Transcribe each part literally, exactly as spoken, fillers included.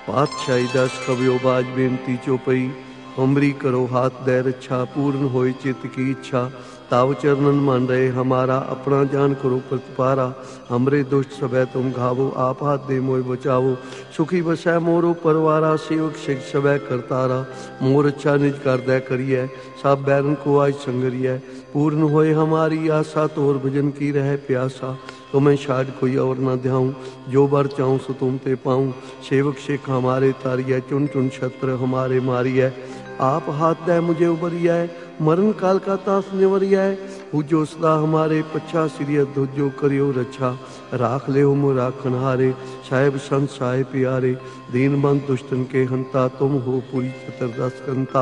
पातशाही दस कवियो बाज बेनती चौपई। हमरी करो हाथ दे रच्छा, पूर्ण होए चित्त की इच्छा। ताव चरणन मान रहे हमारा, अपना जान करो प्रतिपारा। हमरे दुष्ट सबै तुम घावो, आप हाथ दे मोय बचावो। सुखी बसै मोरो परवारा, सेवक सिख सबै करतारा। मोर अच्छा निज कर दै करियै, सब बैरन को आज संगरियै। पूर्ण होए हमारी आशा, तोर भजन की रह प्यासा। तुम्हें छाड़ कोई और न ध्याऊं, जो बर चाहूँ सो तुम ते पाऊँ। सेवक सिख हमारे तारियै, चुन चुन छत्र हमारे मारियै। आप हाथ दे मुझे उबरियै, मरण काल का तास निवरियै। पूजो सदा हमारे पच्छा, श्री अधोजो करियो रच्छा। राख ले हो राखन हारे, साहेब संत साहे प्यारे। दीन बंद दुष्टन के हंता, तुम हो पूरी चतुर्दश कंता।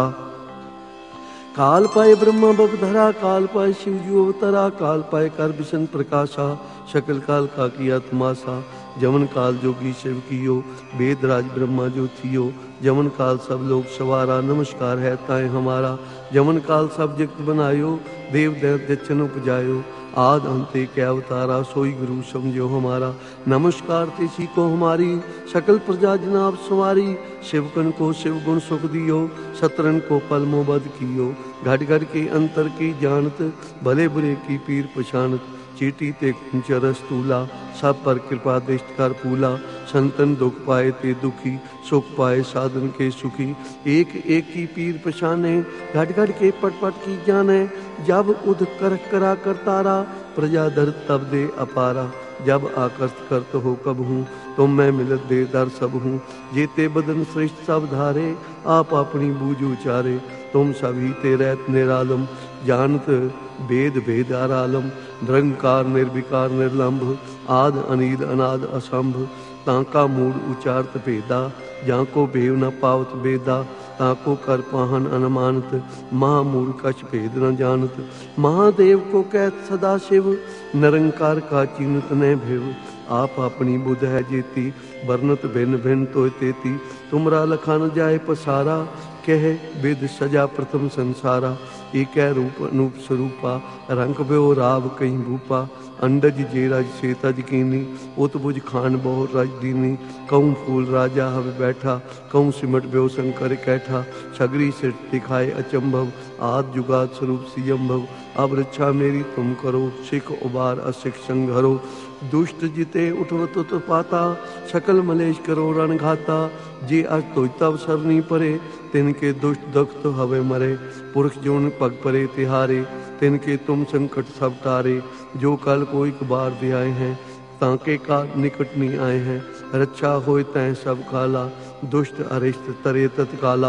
काल पाए ब्रह्मा बपधरा, काल पाए शिव जी अवतरा। काल पाए कर बिशन प्रकाशा, शकल काल का किया तमाशा। जमन काल जोगी शिव कियो, वेद राज ब्रह्मा जो थियो। जमन काल सब लोग सवारा, नमस्कार है ताए हमारा। जमन काल सब जगत बनायो, देव दैत दक्षन उपजायो। आद अंते क्या अवतारा, सोई गुरु समझो हमारा। नमस्कार तेसी को हमारी, सकल प्रजा जनाब सवारी। शिवकन को शिव गुण सुख दियो, सतरन को पल मोबद कियो। घट घट के अंतर की जानत, भले बुरे की पीर पछानत। चीटी ते कुंचरस तूला, सब पर कृपा दृष्ट कर पूला। संतन दुख पाए ते दुखी, सुख पाए साधन के सुखी। एक एक की पीर पछाने, घट घट के पट पट की जाने। जब उद कर करा करतारा, प्रजा दर तब दे अपारा। जब आकर्ष करत हो कब हूँ, तुम मैं मिलत दे दर सब हूँ। जेते बदन श्रेष्ठ सब धारे, आप अपनी बूझ उचारे। तुम सभी ते रहत निरालम, जानत वेद भेद आरालम। निरंकार निर्विकार निर्लंभ, आद अनीद अनाद असंभ। ताका मूड उचारत भेदा, जाको भेव न पावत बेदा। ताको कर पाहन अनुमानत, महामूल कछ भेद न जानत। महादेव को कहत सदा शिव, निरंकार का चिन्हत न भेव। आप अपनी बुध है जेती, वर्णत भिन्न भिन्न तो तेती। तुमरा लखा न जाए पसारा, कह विद सजा प्रथम संसारा। एक रूप अनूप स्वरूपा, रंग ब्यो राव कहीं भूपा। अंडज जे रज से तज कीनी, उतबुज खान बहु रज दीनी। कहूँ फूल राजा हव बैठा, कहूँ सिमट ब्यो शंकर कैठा। सगरी सिट दिखाए अचंभव, आद जुगाद स्वरूप सियंभव। अब रक्षा मेरी तुम करो, सिख उबार असिख संघरो। दुष्ट जिते उठवत तो पाता, सकल मलेश करो रण घाता। जे अज तो तब सरनी परे, तिनके दुष्ट दुख तो हवे मरे। पुरख जोन पग परे तिहारे, तिनके तुम संकट सब टारे। जो कल को एक बार दे आए हैं, ताके का निकट नहीं आए हैं। रक्षा होए तैं सब काला, दुष्ट अरिष्ट तरे तत्काला।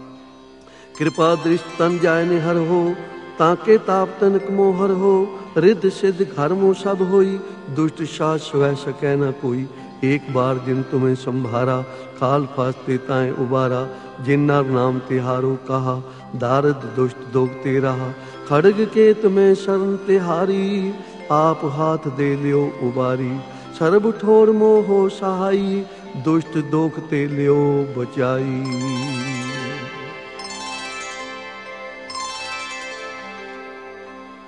कृपा दृष्ट तन जाय निहर हो, ताके ताप तनक मोहर हो। रिद्ध सिद्ध घर्मो सब होई, दुष्ट साथ स्वै सकै न कोई। एक बार जिन तुम्हें संभारा, काल फास्ते ताएं उबारा। जिन नर नाम तिहारो कहा, दारद दुष्ट दोग ते रहा। खड़ग के तुम्हें शरण तिहारी, आप हाथ दे लियो उबारी। सर्ब ठोर मोह सहाई, दुष्ट दोख ते लियो बचाई।